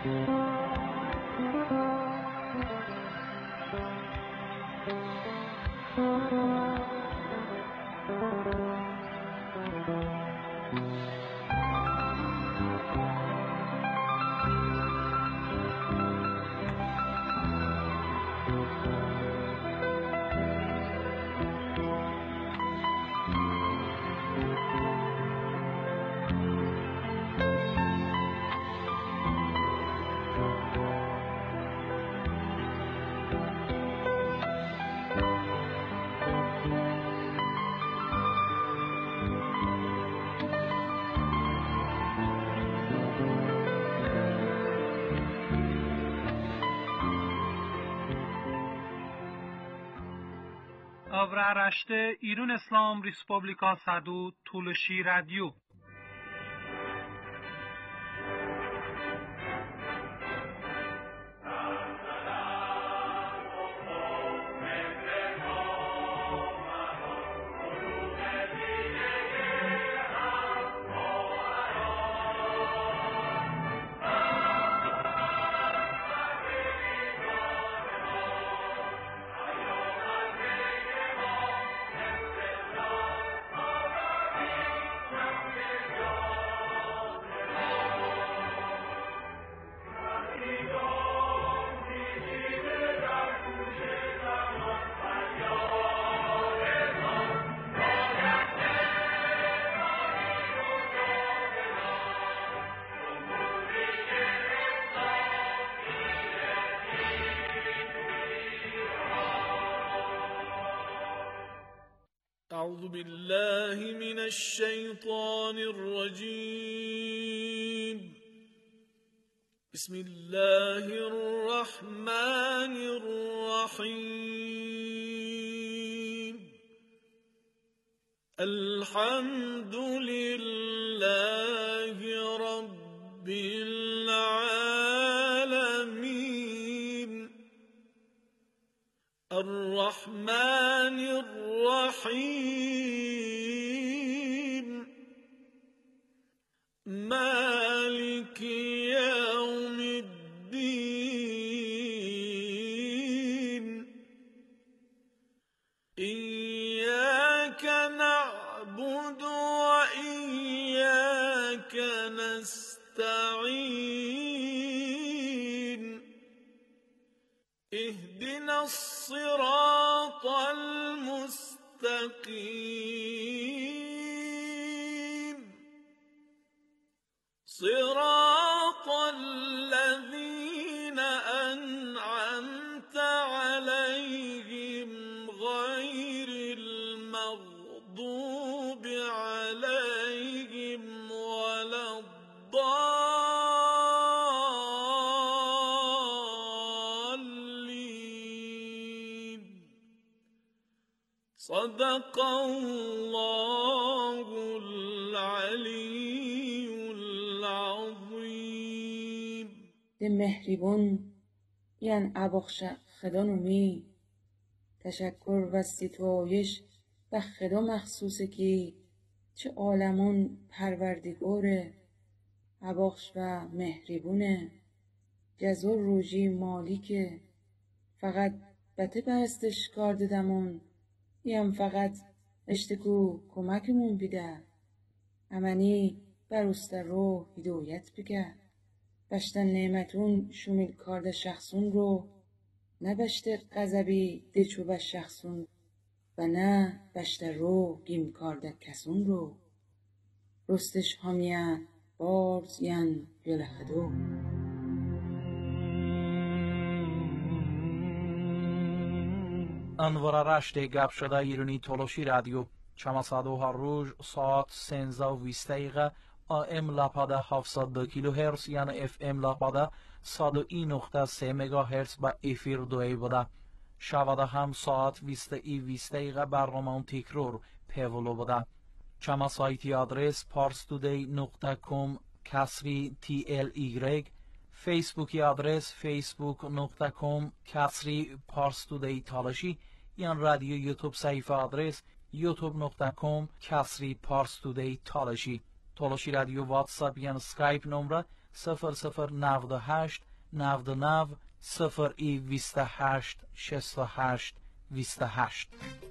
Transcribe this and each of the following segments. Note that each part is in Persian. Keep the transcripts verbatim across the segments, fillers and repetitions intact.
Avraarashte İran İslam Respublika Sadu Tulshi Radio. أعوذ بالله من الشيطان الرجيم بسم الله الرحمن الرحيم الحمد لله رب العالمين الرحمن الرحيم مالك يوم الدين إياك نعبد وإياك نستعين اهدنا الصراط المستقيم صراط الذين أنعمت عليهم غير المغضوب عليهم ولا الضالين صدق الله العلي العظيم. ده مهربون یعن ابخش خدا نومی تشکر و ستایش به خدا مخصوصه که چه عالمون پروردگاره ابخش و مهربونه جزور روژی مالیکه فقط بته بستش کار ددمون یم فقط اشتکو کمکمون بیده امنی بروسته رو هدایت بگه بشتن نعمتون شمیل کارده شخصون رو نه بشته غضبی دچو به شخصون و نه بشته رو گیم کارده کسون رو رستش همیه بارز ین یلخدو. انوار رشت گپ شده ایرانی تولوشی رادیو چماسادو هر روز ساعت سنزده و بیست دقیقه ام لاپاده هفتصد و دو کیلو هرتز یعنی اف ام لاپاده صد و یک نقطه سه مگا هرتز با افیر دوی بوده شواده هم ساعت بیست ای بیست دقیقه برنامه تکرار پیولو بوده چما سایتی آدرس پارستودی نقطه کام کسری تی ال ایگرگ فیسبوکی آدرس فیسبوک نقطه کام کسری پارستودی تالشی یان رادیو یوتیوب صفحه آدرس یوتیوب نقطه کام کسری پارستودی تالشی تالشی رادیو واتساپ یان سکایپ نمره صفر صفر نود و هشت نود و نه صفر ای بیست و هشت شصت و هشت بیست و هشت.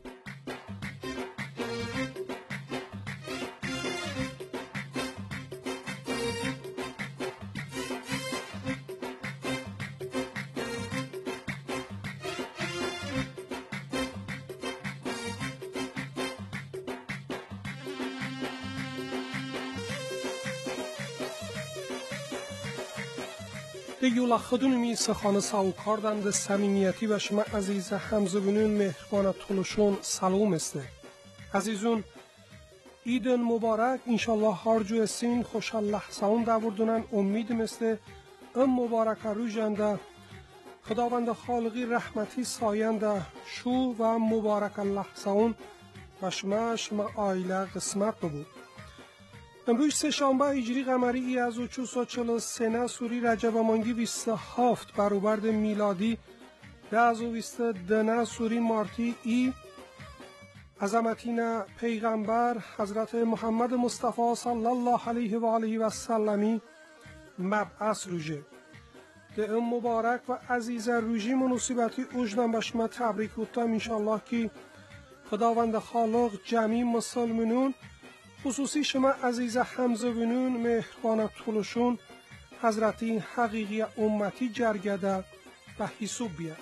دیولا خودون می سخانه ساوکاردن ده سمیمیتی و شما عزیز همزبونون مهربان طولشون سلام استه. عزیزون ایدن مبارک انشالله هرجو سین خوشحال لحظهون دوردونن امید مسته ام مبارک رو جنده خداوند خالقی رحمتی ساینده شو و مبارک لحظهون و شما شما آیله قسمت ببود. امروز سه شنبه هجری قمری ای از و چهارصد و چهل و سه سوری رجب مانگی بیست و هفت برابر میلادی ده از و بیست دنه سوری مارتی ای عظمتین پیغمبر حضرت محمد مصطفی صلی الله علیه و آله و سلمی مبعث روژه ده ام مبارک و عزیز روژی مناسبتی اجدن به شما تبریک گفتم انشالله که خداوند خالق جمیع مسلمانون خصوصی شما عزیز همزبونون مهربان طولشون حضرتی حقیقی امتی جرگده و حسوب بیاد.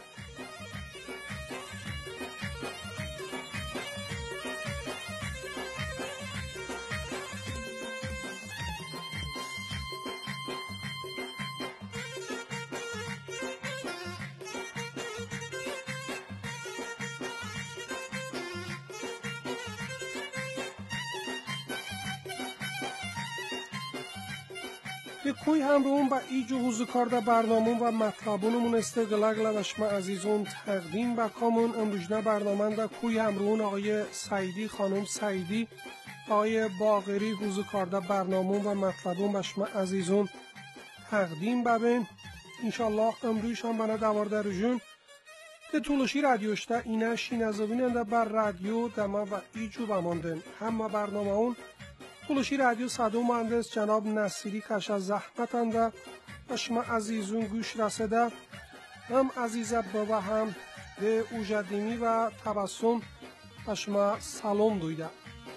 کوی همرون با ایجو حوزو کارده برنامون و مطلبونمون استقلال و شما عزیزون تقدیم بکامون امروزنه برنامه ده کوی همرون آقای سعیدی خانم سعیدی آقای باقری حوزو کارده برنامون و مطلبون و شما عزیزون تقدیم ببین انشالله امروز هم بنا دوارده رجون ده طولشی رادیوشته اینه شینزویننده بر رادیو دما و ایجو بماندن همه برنامه اون طولشی رادیو صدو مهندس جناب نصیری کش از زحمتنده و شما عزیزون گوش رسیده هم عزیزت بابا هم به اوجدیمی و تبسم و شما سلام دویده.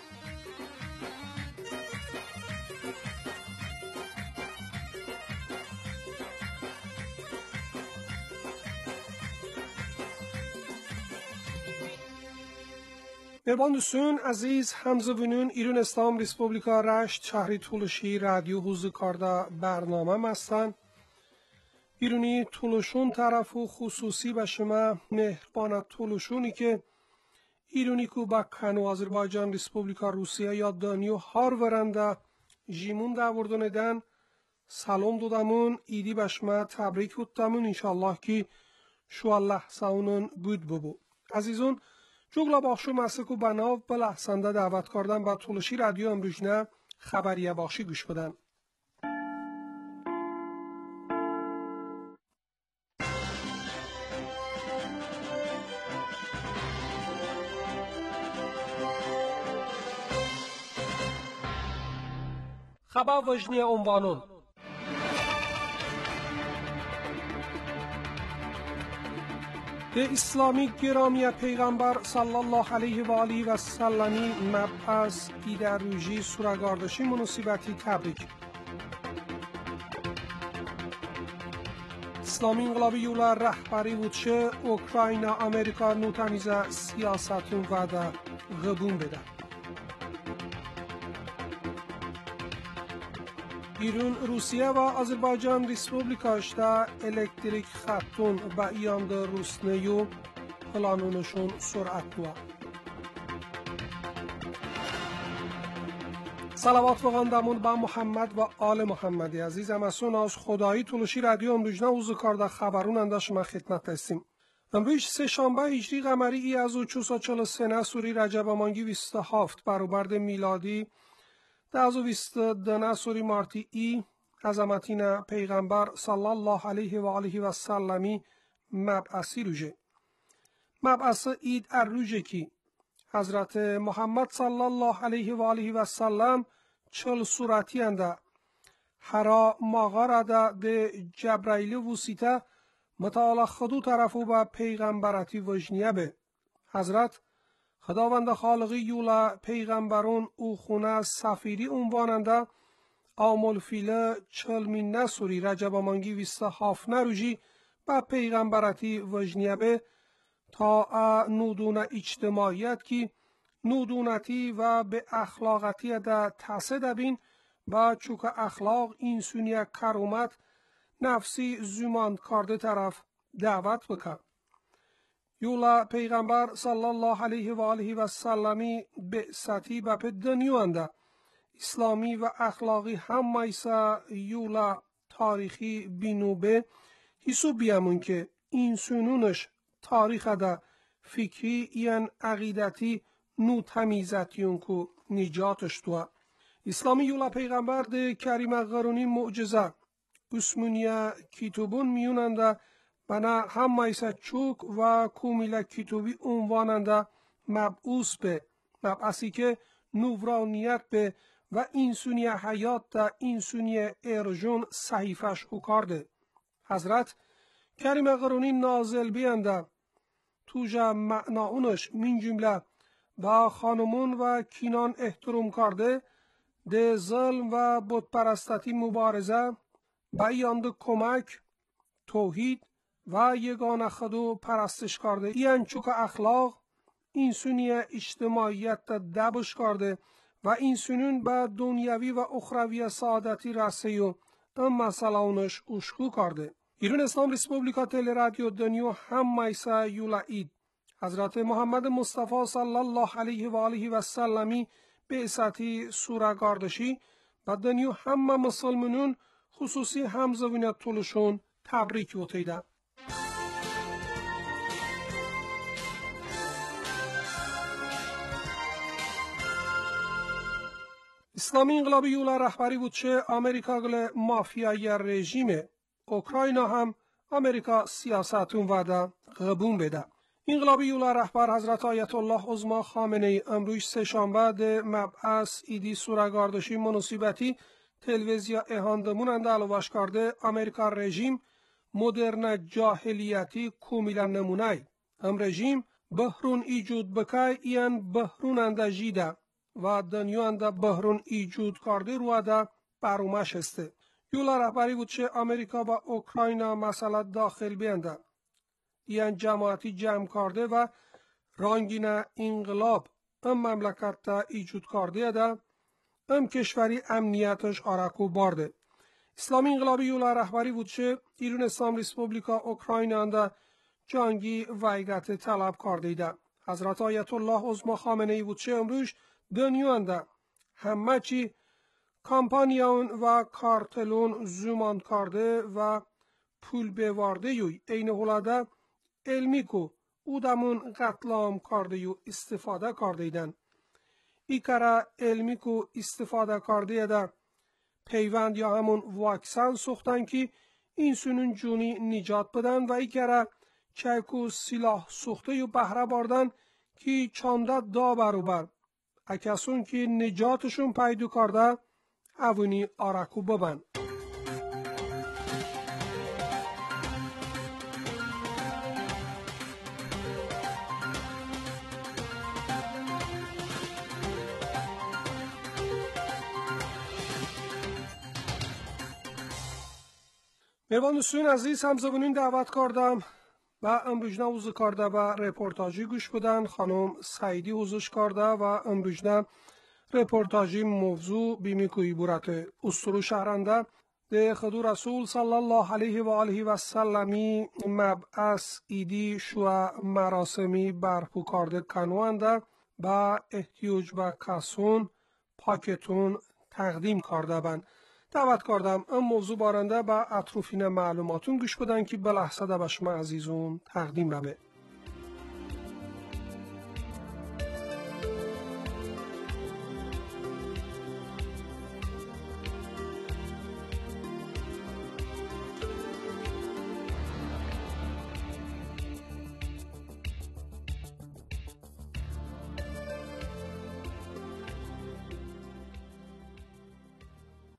مهربان دوستان عزیز همزبونون ایران اسلام ریسپوبلیکا رشت شهری طولشی رادیو حوزو کارده برنامه مستن ایرانی طولشون طرف و خصوصی به شما مهربان طولشونی که ایرانی کو با کنو آذربایجان ریسپوبلیکا روسیه یا دانیو هار ورنده جیمون دوردن دن سلام دودمون ایدی به شما تبریک بودتمون انشالله که شو الله ساونون بود ببو. عزیزون جوگلا باخشو مسکو بناو بلحسنده دعوت کردن با طولشی رادیو امروزنه خبریه باخشی گوش بدن. خبر وجنی عنوانون به اسلامی گرامی پیغمبر صلی الله علیه و آله و سلمی مبعث ایده روژی سورگاردشی مناسبتی تبریک. اسلامی انقلابی یولا رهبری بودشه اوکراینا امریکا نوتمیز سیاستون وعده غبون بده. ایران روسیه و آذربایجان ریسپوبلیکاشتا الکتریک خطون با ایاند روسنیو پلانونشون سرعت بوا. صلوات و غندمون با محمد و آل محمدی عزیز امسون از خدایی طولشی رادیو امروزنه اوزو کارده خبرون انداش ما خدمت هستیم. امروز سه شنبه هجری قمری ای از و چهارصد و چهل و سه سوری رجب مانگی بیست و هفت برابر میلادی ده از و بیست دنه سوری مارتی ای عظمتین پیغمبر صلی الله علیه و آله و سلمی مبعثی روژه. مبعث اید ار روژه کی حضرت محمد صلی الله علیه و آله و سلم چل صورتی انده Hara mağarada de Cebrail vusita متعال خدو طرفو و پیغمبرتی وجنیه به. حضرت خداوند خالقی یولا پیغمبرون او خونه سفیری عنواننده آمول فیله چلمین نسوری رجب آمانگی ویسته هافنه روژی و پیغمبرتی وجنیه به تا نودون اجتماعیت کی نودونتی و به اخلاقتی ده تحصیل بین و چوک اخلاق این سونیه کرومت نفسی زمان کرده طرف دعوت بکن. یولا پیغمبر صلی الله علیه و آله و سلمی بعثتی و به دنیوانده اسلامی و اخلاقی هم میسا یولا تاریخی بینوبه حسو بیامون که این سنونش تاریخ ده فکری یعن عقیدتی نو تمیزتیون که نجاتش دوا. اسلامی یولا پیغمبر ده کریم غرونی معجزه اسمونیا کتابون میوننده بنا هم میسا چوک و کومیلا کتابی عنواننده مبعوث به مبعثی که نورانیت به و اینسونی حیات دا اینسونی ارجون صحیفش حکارده. حضرت کریم قرونی نازل بیانده توجا معناونش من جمله با خانمون و کینان احترام کرده ده ظلم و بتپرستتی مبارزه بیاند کمک توحید و یگانه خدو پرستش کرده. این چوک اخلاق این سونی اجتماعیت دبش کرده و این سنون به دنیوی و اخروی سعادتی رسه و ام مسئله اونش اشکو کرده. ایران اسلام ریسپوبلیکا تل رادیو دنیو هم میسا یولعید حضرت محمد مصطفی صلی الله علیه و آله و سلمی بعثتی سوره گاردشی و دنیو هم مسلمانون خصوصی هم زوینت طولشون تبریک بوتیده. اسلامی انقلابی یولا رهبری بود چه امریکا گل مافیای رژیم اوکراینا هم امریکا سیاستون وعده قبون بده. انقلابی یولا رهبر حضرت آیت الله عظما خامنه ای امروز سه شنبه ده مبعث ایدی سورگاردشی مناسبتی تلویزیا اهاندمونند علوش کرده امریکا رژیم مدرن جاهلیتی کاملا نمونه ام رژیم بحرون ایجود بکای این بحرون اندجیده و دنیا انده بحرون ایجود کرده رو ده برومش استه. یولا رهبری بود چه امریکا با اوکراینا مسئله داخل بینده. این جماعتی جمع کرده و رانگین انقلاب ام مملکت تا ایجود کرده ده ام کشوری امنیتش آرکو بارده. اسلامی انقلابی یولا رهبری بود چه ایران اسلام ریسپوبلیکا اوکراینا انده جنگی ویگت طلب کرده ده. حضرت آیت الله عظما خامنه ای بود چه امروز دنیا انده همه چی کامپانیون و کارتلون زمان کرده و پول بوارده یوی این حلاده علمی کو او دمون قتلام کرده یو استفاده کرده ایدن. ای کره علمی کو استفاده کرده ایده پیوند یا همون واکسن سختن که این سنون جونی نجات بدن و ای کره چایکو سلاح سخته یو بهره باردن که چانده دا بروبر اکسون که نجاتشون پیدا کرده اوونی آرکو ببن. مهربان دوستان عزیز همزبانین دعوت کردم و امروزنه حضور کرده و رپورتاجی گوش بدن. خانم سعیدی حضورش کرده و امروزنه رپورتاجی موضوع بیمیکوی بورت استرو شهرنده ده خدو رسول صلی الله علیه و آله و سلمی مبعث ایدی شو مراسمی برپو کرده کنوانده با احتیاج و کسون پاکتون تقدیم کرده بند. دعوت کردم ام موضوع بارنده با اطروفین معلوماتون گوش بدن که بلحظه ده به شما عزیزون تقدیم ببه.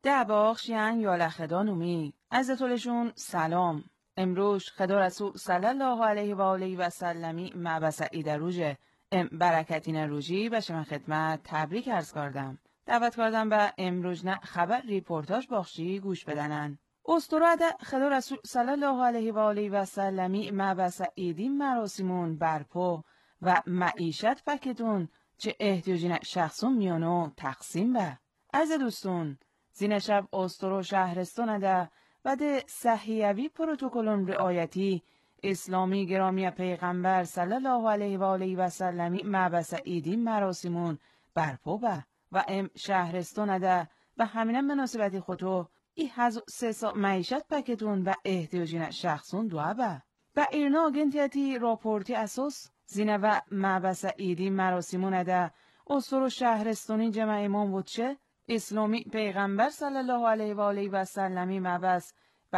ده باخش یعن یاله خدا نومی عزتولشون سلام. امروز خدا رسول صلی الله علیه و آله و سلمی معبس ایده روژه ام برکتین روژی به شما خدمت تبریک عرض کردم. دعوت کردم به امروز نه خبر ریپورتاج باخشی گوش بدنن. استوراد خدا رسول صلی الله علیه و آله و سلمی معبس ایدی مراسمون برپا و معیشت پکتون چه احتیاجین شخصون میانو تقسیم به. از دوستون زین شب استرو شهرستان ده و ده صحیوی پروتکلون رعایتی اسلامی گرامی پیغمبر صلی الله علیه و آله و سلمی معبس ایدی مراسمون برپا به و ام شهرستان ده و همین مناسبتی خودو ای هزو سه سا معیشت پکتون و احتیاجین شخصون دوه به. و ایرنا گنتیتی راپورتی اساس زینه و معبس ایدی مراسمون ده استرو شهرستانی جمع امام وچه اسلامی پیغمبر صلی الله علیه و آله و سلمی معبس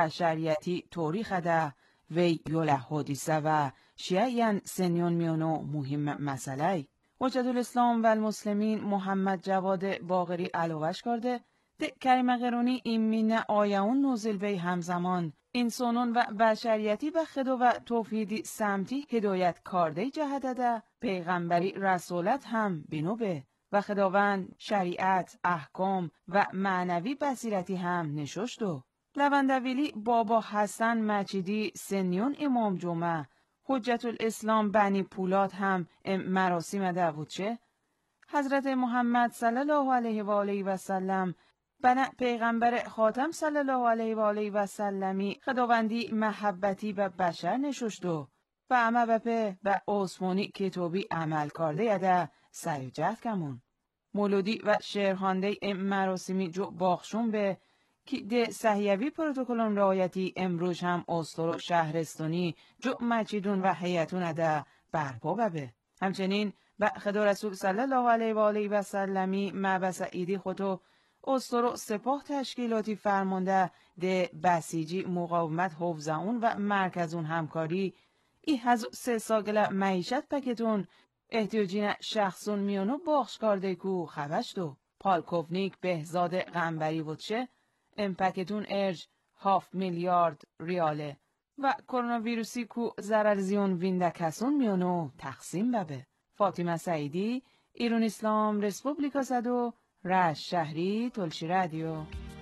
بشریتی تاریخ ده وی یوله حدیثه و شیعیان سنیون میونو مهم مسئله. حجت الاسلام و المسلمین محمد جواد باقری علاوش کرده ده کریم قرونی این مینه آیون نوزل بی همزمان انسانون و بشریتی به خدا و توفیدی سمتی هدایت کرده جهده ده پیغمبری رسولت هم بینوبه و خداوند شریعت احکام و معنوی بصیرتی هم نششتو. لوندویلی بابا حسن مجیدی سنیون امام جمعه حجت الاسلام بنی پولاد هم مراسم ده بود چه؟ حضرت محمد صلی الله علیه و آله و سلم بنا پیغمبر خاتم صلی الله علیه و آله و سلمی خداوندی محبتی به بشر نششتو و اما بپه به عثمانی کتابی عمل کرده یده سریجت کمون. مولودی و شعرخوانده ام مراسمی جو باخشون به که ده صحیوی پروتکلون رعایتی امروز هم استرو شهرستانی جو مچیدون و حیاتون ده برپا به. همچنین به خدا رسول صلی الله علیه و آله و سلمی معبس ایدی خودو استرو سپاه تشکیلاتی فرمانده ده بسیجی مقاومت حفظون و مرکزون همکاری ای هزو سه ساگل معیشت پکتون احتیاجین شخصون میانو باخش کرده کو خبشتو. پالکوفنیک بهزاد غنبری بودشه امپکتون ارج هاف میلیارد ریاله و کرونا ویروسی کو ضرر زیون وینده کسون میانو تقسیم ببه. فاطمه سعیدی ایران اسلام رسپوبلیکا صدو رش شهری تلشی رادیو.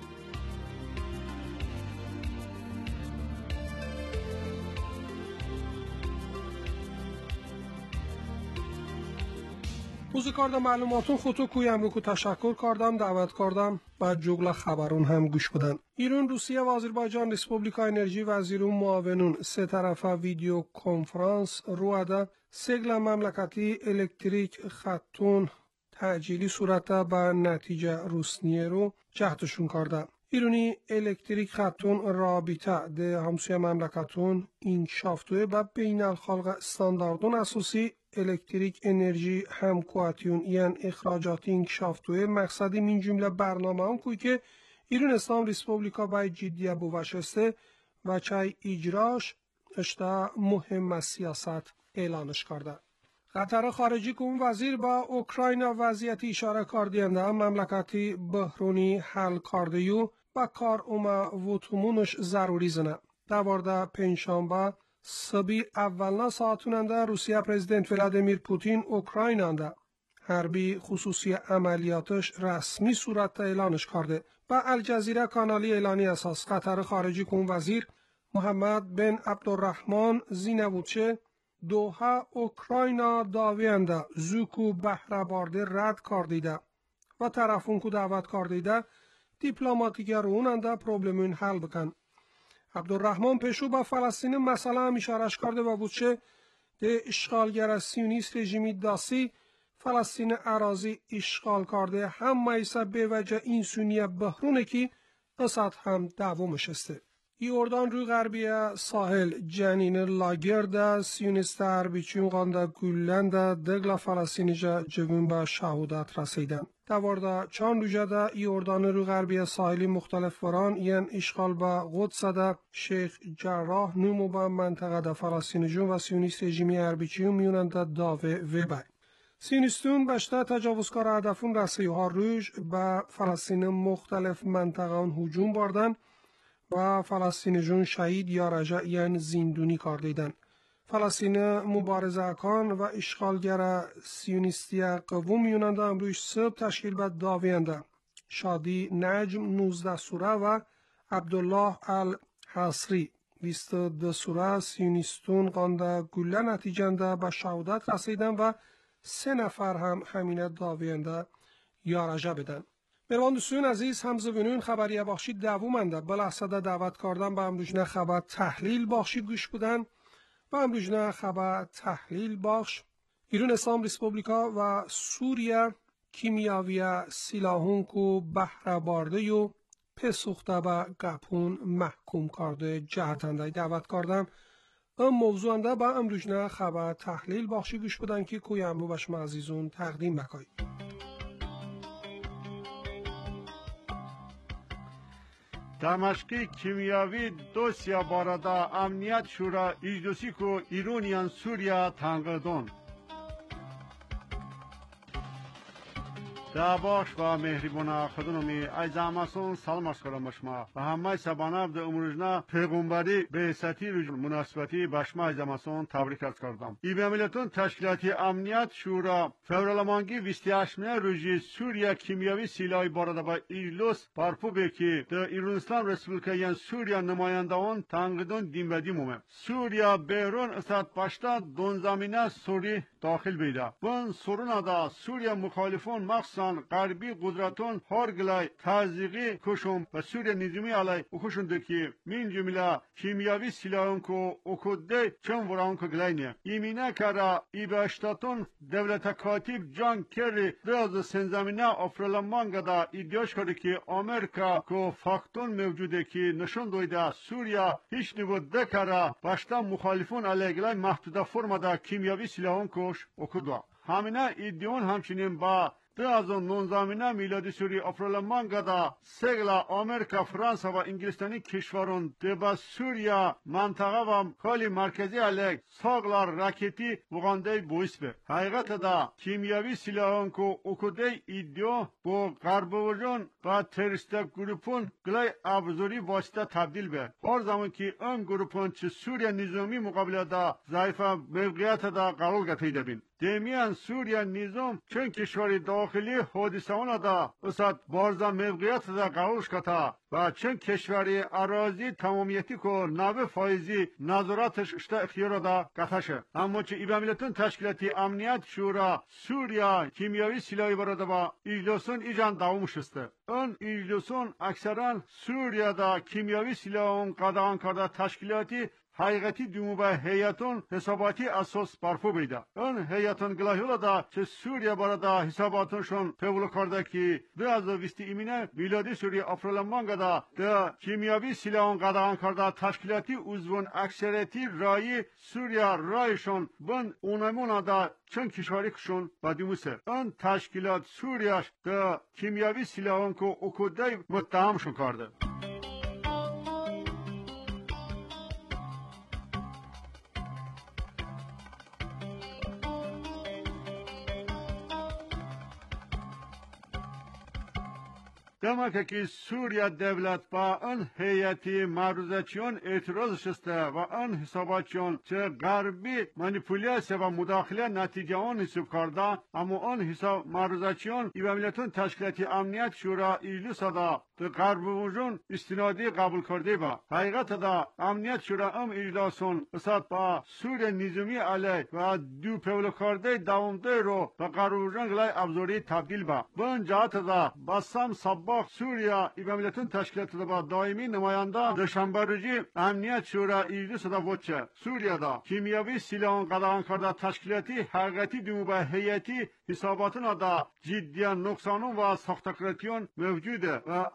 روز کردم معلوماتون خودتو کویم رو که تشکر کردم دعوت کردم و جگل خبرون هم گوش بدن. ایران روسیه و آذربایجان ریسپوبلیکا انرژی وزیرون معاونون سه طرفه ویدیو کنفرانس روده سگل مملکتی الکتریک خطون تعجیلی صورت به نتیجه روسنیه رو جهتشون کرده. ایرانی الکتریک خطون رابطه ده همسوی مملکتون این شافتوه به بین الخلق استانداردون اساسی الکتریک انرژی همکواتیون یعن اخراجات این شافتوه مقصدی من جمله برنامه هم کوی که ایران اسلام ریسپوبلیکا باید جدیه بوشسته و چای اجراش اشتا مهم سیاست اعلانش کرده. قطر خارجی که اون وزیر با اوکراین وضعیت اشاره کردینده مملکتی بحرونی حل کردیو با کار اوما وطمونش ضروری زنه. دوارده پنجشنبه صبی اولنا ساعتوننده روسیه پرزیدنت ولادیمیر پوتین اوکراینانده حربی خصوصی عملیاتش رسمی صورت اعلانش کرده. با الجزیره کانالی اعلانی اساس قطر خارجی که اون وزیر محمد بن عبدالرحمن زینوچه دوها اوکراینا داوینده زوکو بهره بارده رد کردیده و طرفون که دعوت کردیده دیپلماتیک روننده پروبلمون حل بکن. عبدالرحمن پیشو با فلسطین مسئله هم اشارش کرده و بودشه ده اشغالگر سیونیست رژیمی داسی فلسطین اراضی اشغال کرده هم مایسا به وجه این سونیه بحرونه که قصد هم دوامش استه. ای اردان روی غربی ساحل جنین لاگرده سیونیست عربیچون قانده گلنده دگل فلسطینی جا جوون به شهودت رسیدن. دوارده چند روزه ده ای اردان روی غربی ساحلی مختلف وران یعن اشغال به قدس ده شیخ جراح نومو به منطقه ده فلسطینی جون و سیونیست رژیمی عربیچون میوننده داوه وبای. سیونیستون بشته تجاوزکار هدفون رسیه ها روش به فلسطین مختلف منطقه آن هجوم باردن و فلسطین جون شهید یا رجع یعنی زندونی کار دیدن. فلسطین مبارزه کان و اشغالگر سیونیستی قوم یوننده امروز صبح تشکیل به داوینده شادی نجم نوزده سوره و عبدالله الحصری بیست و دو سوره سیونیستون قانده گله نتیجنده به شهادت رسیدن و سه نفر هم همین داوینده یا رجع بدن. مروان دوستان عزیز همزبونون خبریه بخشی دوومنده بلحصده دعوت کردن به امروزنه خبر تحلیل بخشی گوش بودن و امروزنه خبر تحلیل بخش ایران اسلام ریسپوبلیکا و سوریه کیمیاوی سلاحون کو بهره بارده و پسوخته به گپون محکوم کرده جهتنده دعوت کردم. ام موضوع انده با امروزنه خبر تحلیل بخشی گوش بودن که کوی امرو به شما عزیزون تقدیم بکایی. دمشقی کیمیاوی دوسیا بارده امنیت شورا اجلسی کو ایرانیان سوریا تنقیدون دعواش و مهربان خودنمی از اماسون سلام عرض کنم شما و همه سبانه به امروزنا پیغمبری به سطحی مناسبتی به شما از اماسون تبریک عرض کردم. ای به ملتون تشکیلاتی امنیت شورا فورالمانگی بیست و هشتم روزی سوریا کیمیاوی سلاحی بارده با ایلوس برپو بکی در ایران اسلام رسپوبلیکای سوریا نمایندگان تنقیدون دیم به دیمومه. سوریا بیرون استاد پشتا دون زمینه سوری داخل بیده. بون سورون دا سوریا مخالفون مخصوصا غربی قدرتون هرگلای تازیقی کشم و سوریا نظامی علی اکشنده که من جمله کیمیاوی سلاحون کو اکده چون وران کو گلاینه. ایمینه کرا ای باشتاتون دولت کاتیب جان کری دراز سنزمینه افرالمانگا دا ایدیاش کرده که امریکا کو فاکتون موجوده که نشون دویده سوریا هیچ نبود دکارا باشتا مخالفون علی گلای محدوده فرما دا کیمیاوی سلاحون کش اکده. همینه ایدیون همچنین با دو هزار و نوزده میلادی سوری افرالمانگا دا سگلا آمریکا فرانسه و انگلستانی کشورون دبا سوریا منطقه و کالی مرکزی علیه ساگلار راکتی وغانده بویس به حقیقت دا کیمیاوی سلاحون که اکده ایدیو با غرب وجون و ترستک گروپون گلای ابزوری واسطه تبدیل به هر زمان که اون گروپون چه سوریا نظامی مقابل دا ضعیفه موقعیت دا قرار گتیده بین دمیان سوریا نظام چون کشوری داخلی حادثه اون دا استاد بارزا موقعیت دا قرارش کتا و چون کشوری اراضی تمامیتی کو نوه فایزی نظارتش اشتا اختیار دا قطعشه. اما چه ایبا ملتون تشکیلاتی امنیت شورا سوریا کیمیاوی سلاحی براده با اجلاسون ایجان داومش استه. اون اجلاسون اکثرا سوریا دا کیمیاوی سلاحون قدغان کرده تشکیلاتی حقیقتی دومو به هیئتون حساباتی اساس برپو بیده. اون هیئتون گلاهیولا دا چه سوریا بارده حساباتونشون پیولو کرده که دو هزار و بیست ایمینه میلادی سوریا افرالمانگا دا دا کیمیاوی سلاحون قدغان کرده تشکیلاتی عضوون اکثریتی رایی سوریا رایشون بند اونمونا دا چند کشوری کشون با دیموسه. اون تشکیلات سوریاش دا کیمیاوی سلاحون که اکده متهمشون کرده. دمکه که سوریا دولت با آن هیئتی معروضه‌چیان اعتراض شسته و آن حساباتچیان چه غربی مانیپولیاسیون و مداخله نتیجه آن حساب کرده اما آن حساب معروضه‌چیان ایوه ملتون تشکیلاتی امنیت شورا ایجلس دا در غرب وجون استنادی قبول کرده با حقیقت دا امنیت شورا ام اجلاسون اساد با سوریا نظامی علیه و دو پیولو کرده دوامده رو به غرب وجون گلای ابزاری تبدیل با بان جهت دا بسام سبا سوریا ایبا ملتون تشکیلات دا با دائمی نماینده دوشنبه روزی امنیت شورا اجلس دا وچه سوریا دا کیمیاوی سلاحون قدغان کرده تشکیلاتی حقیقتی دومو به هیئتی حساباتون دا جدی نقصانون و ساختکراتیون موجوده و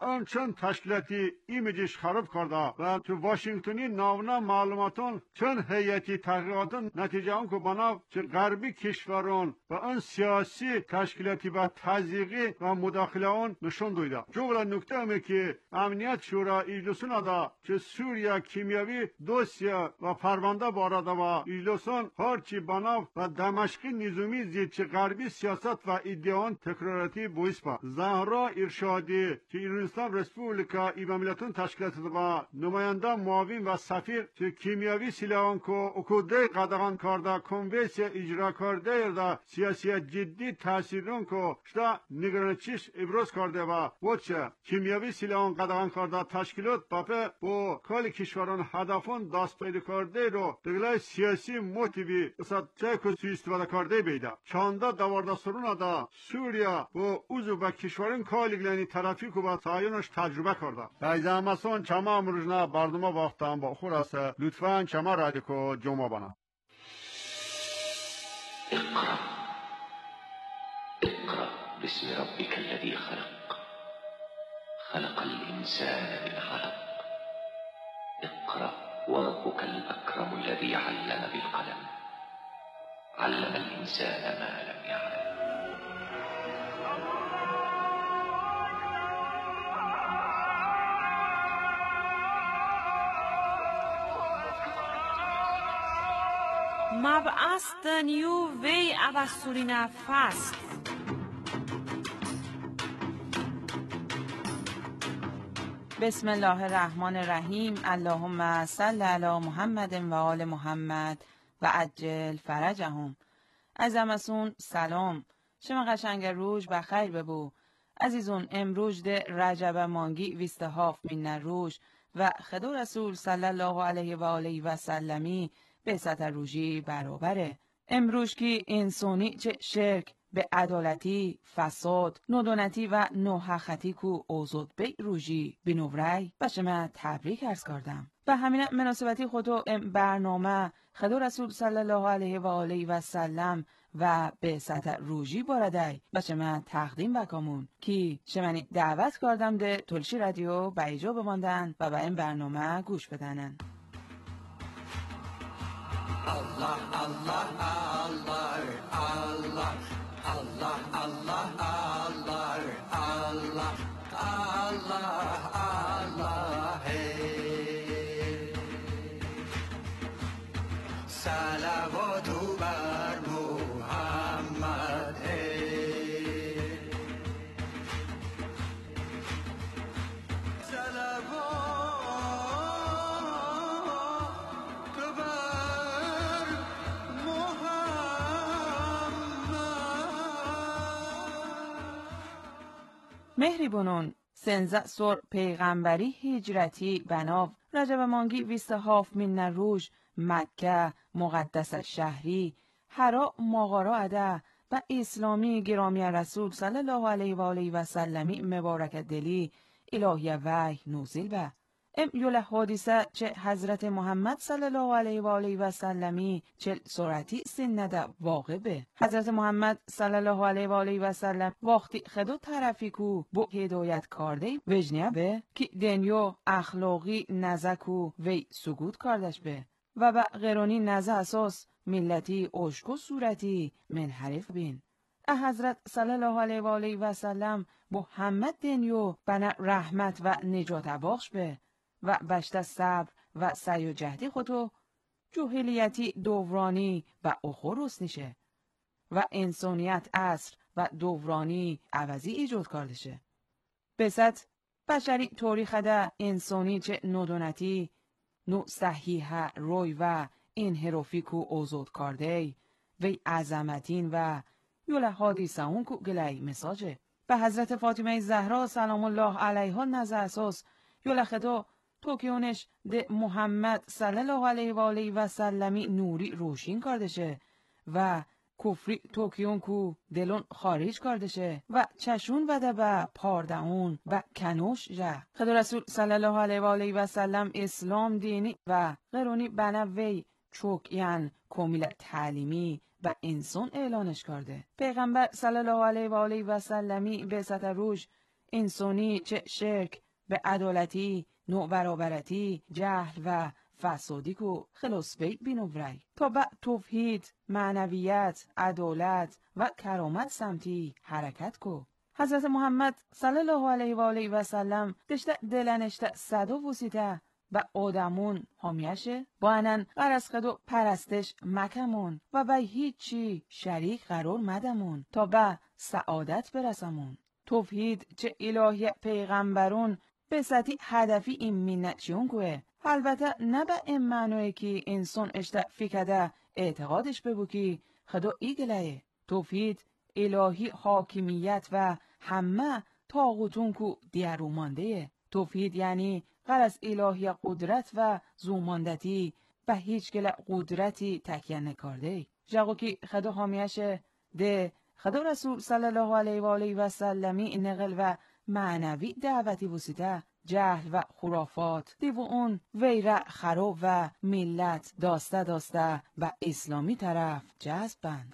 آن چون تشکیلاتی ایمیجش خراب کرده و تو واشنگتنی ناونا معلوماتون چون هیئتی تحقیقاتون نتیجه اون که بنا چه غربی کشورون و آن سیاسی تشکیلاتی و تزریقی و مداخله اون نشون دویده. جولا نکته همه که امنیت شورا اجلسون دا چه سوریا کیمیاوی دوسیا و پرونده بارده و اجلسون هرچی بنا و دمشقی نظامی زید چه غربی سیاست و ایدئان تکراراتی بویس با زهرا ارشادی که ایران اسلام رسپوبلیکا ایبا ملتون تشکیلات و نماینده معاون و سفیر که کیمیاوی سلاحان کو اکوده قدغان کرده کنوینسیا اجرا کرده دا سیاسی جدی تاثیرون کو شتا نگرانچیش ابراز کرده و وچه کیمیاوی سلاحان قدغان کرده تشکیلات باپه با کل کشوران هدفون دست پیدا کرده رو دگلای سیاسی موتیوی اصلا چه کسی استفاده کرده بیده چانده دوارده سرون دا سوریا با اوزو با کشوران کالیگلانی طرفی که با تایونش تجربه کرده ایزا همسون چما امروزنا بردوما وقتان با خور است لطفاً چما رادیکو جمعه بنا اقرأ اقرأ باسم ربك الذي خلق خلق الإنسان من علق اقرأ وربك الأكرم الذي علم بالقلم علم الإنسان ما لم يعلم. مبعث دنیو وی اوستورین فصل بسم الله الرحمن الرحیم. اللهم صل علی محمد و آل محمد و عجل فرجهم. از همسون سلام. شما قشنگ روز بخیر ببو. عزیزون امروز ده رجب مانگی ویسته هاف من روز و خدا رسول صلی الله علیه و آله و سلمی به سطر روژی برابره. امروز که انسانی چه شرک به عدالتی، فساد، ندونتی و نوحقتی کو اوزود به روژی بنوری بشه من تبریک ارز کردم. و همین مناسبتی خودو برنامه خدا رسول صلی الله علیه و آله و سلم و به سطر روژی باردای بشه من تقدیم بکامون که شمنی دعوت کردم ده تلشی رادیو به ایجا بماندن و به این برنامه گوش بدنن. الله الله الله الله الله الله الله الله الله الله صلوات بر محمد مهری بونون سنزه سور پیغمبری هجرتی بناو رجب مانگی ویسته هاف من روش مکه مقدس شهری هرا مغارا اده و اسلامی گرامی رسول صلی الله علیه و آله و سلمی مبارک دلی الهی وحی نوزل به ام یول حادثه چه حضرت محمد صلی الله علیه و آله و سلمی چه سرعتی سنده واقع به حضرت محمد صلی الله علیه و آله و سلم وقتی خدو طرفی کو بو هدایت کرده وجنیه به که دنیو اخلاقی نزکو وی سگود کردش به و با غیرانی نزه اساس ملتی اشکو صورتی منحرف بین حضرت صلی الله علیه و آله و سلم بو همه دنیو بنا رحمت و نجات بخش به و بشت صبر و سعی و جهدی خودو جوهلیتی دورانی و اخوروس نیشه و انسانیت عصر و دورانی عوضی ایجاد کردشه. بسط بشری تاریخ ده انسانی چه ندونتی نو صحیح روی و انحرافی کو اوزود کرده وی عظمتین و یوله حادیثه اون کو گلی مساجه به حضرت فاطمه زهرا سلام الله علیها نزد اساس یوله خدا توکیونش ده محمد صلی الله علیه و آله و سلمی نوری روشین کردشه و کفری توکیون کو دلون خارج کردشه و چشون وده به پاردهون و کنوش جه خدا رسول صلی الله علیه و آله و سلم اسلام دینی و غیرونی بنوی چوکیان کامل تعلیمی و انسان اعلانش کرده. پیغمبر صلی الله علیه و آله و سلمی به سطر روش انسانی چه شرک به عدالتی نوع برابرتی جهل و فسادی کو خلاص بی بینوبری تا به توحید معنویت عدالت و کرامت سمتی حرکت کو. حضرت محمد صلی الله علیه و آله و سلم دشته دلنشته صدو وسیته و آدمون حامیشه با انن غرز خدو پرستش مکمون و به هیچی شریک قرار مدمون تا به سعادت برسمون. توحید چه الهی پیغمبرون به سطحی هدفی این مینتشون کوه. البته نه به این معنی که انسان اشته فکده اعتقادش ببو که خدا ایگله. توحید الهی حاکمیت و همه طاغوتون کو دیرو مانده. توحید یعنی غرض الهی قدرت و زوماندتی به هیچ گله قدرتی تکیه نکرده. جاگو که خدا حامیشه ده خدا رسول صلی الله علیه و آله و سلمی نقل و معنوی دعوتی وسیده جهل و خرافات دیو اون ویره خراب و ملت داسته داسته و اسلامی طرف جذبند.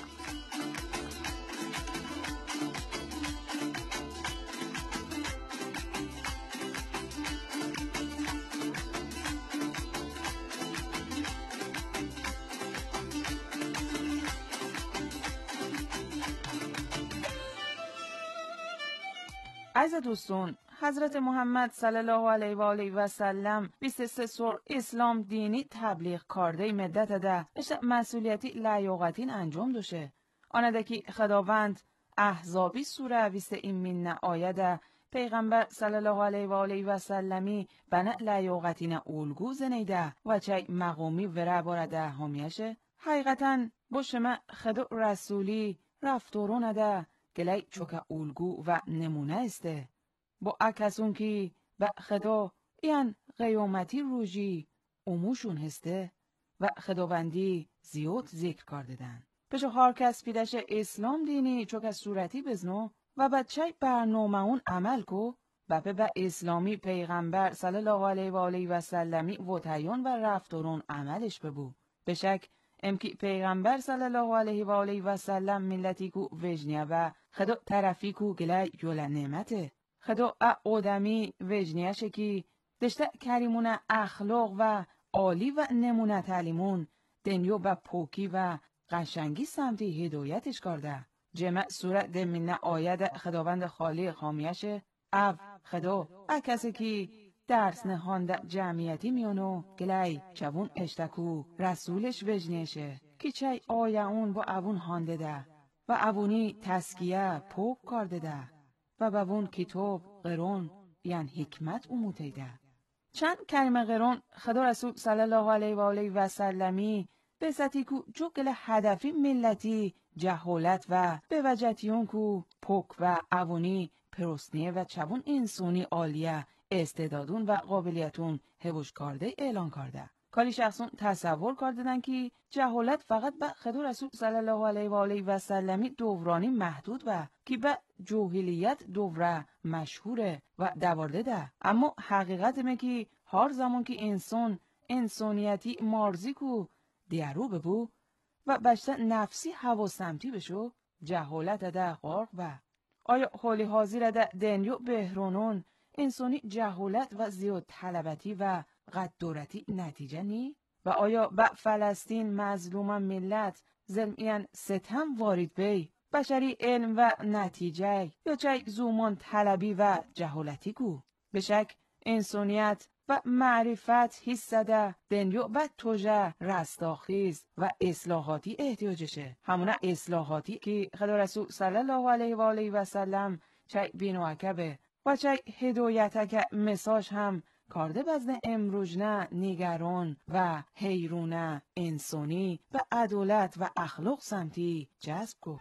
عزیز دوستان، حضرت محمد صلی الله علیه و آله و سلم بیست و سه سال اسلام دینی تبلیغ کرده مدت ده اشت مسئولیتی لیاقتین انجام دوشه. آنده که خداوند احزابی سوره بیست این من آیده پیغمبر صلی الله علیه و آله و سلمی بنا لیاقتین اولگو زنیده و چه مقامی وره بارده همیشه. حقیقتا با شما خدا رسولی رفتارون ده گلی چوک اولگو و نمونه استه. با اکسون که به خدا این قیامتی روژی اموشون هسته و خداوندی زیاد ذکر کردن. پشو هر کس پیدش اسلام دینی چوک صورتی بزنو و بچه برنامه اون عمل کو و به اسلامی پیغمبر صلی الله علیه و آله و سلمی و تیان و رفتارون عملش ببو. بشک امکی پیغمبر صلی الله علیه و آله و سلم ملتی کو وجنیه و خدا طرفی کو گله یول نعمته. خدا آدمی وجنیشه کی دشته کریمون اخلاق و عالی و نمونه تعلیمون دنیو با پوکی و قشنگی سمتی هدایتش کرده. جمع صورت دمینه آید خداوند خالق حامیشه او خدا ا کسی کی درس نهانده جمعیتی میونو گلی چوون اشتکو رسولش وجنیشه کی چای آیا اون با اوون هانده ده و اوونی تسکیه پوک کرده ده و بوون کتاب قرون یعنی حکمت اموته ده. چند کلمه قرون خدا رسول صلی الله علیه و آله و سلمی به سطحی کو جوگل هدفی ملتی جهالت و به وجهتیون کو پوک و اوونی پرستنیه و چوون انسانی عالیه استعدادون و قابلیتون هوش کرده اعلان کرده. کاری شخصون تصور کردن که جهالت فقط به خدا رسول صلی الله علیه و آله و سلمی دورانی محدود و که به جاهلیت دوره مشهوره و دوارده ده. اما حقیقت می که هر زمان که انسان انسانیتی مارزی کو دیارو ببو و بشته نفسی هوا سمتی بشو جهالت ده غرق و آیا حالی حاضر ده دنیو بهرونون انسانی جهالت و زیاد طلبتی و غدارتی نتیجه نی؟ و آیا با فلسطین مظلوم ملت ظلمین ستم وارد بی بشری علم و نتیجه یا چه زومان طلبی و جهالتی کو؟ بشک انسانیت و معرفت حسده دنیو و توجه رستاخیز و اصلاحاتی احتیاجشه. همونه اصلاحاتی که خدا رسول صلی الله علیه و آله و سلم چه بینوکبه و چه هدایتک مساج هم کارده بزن امروجنه نگران و حیرونه انسانی و عدالت و اخلاق سمتی جذب کو.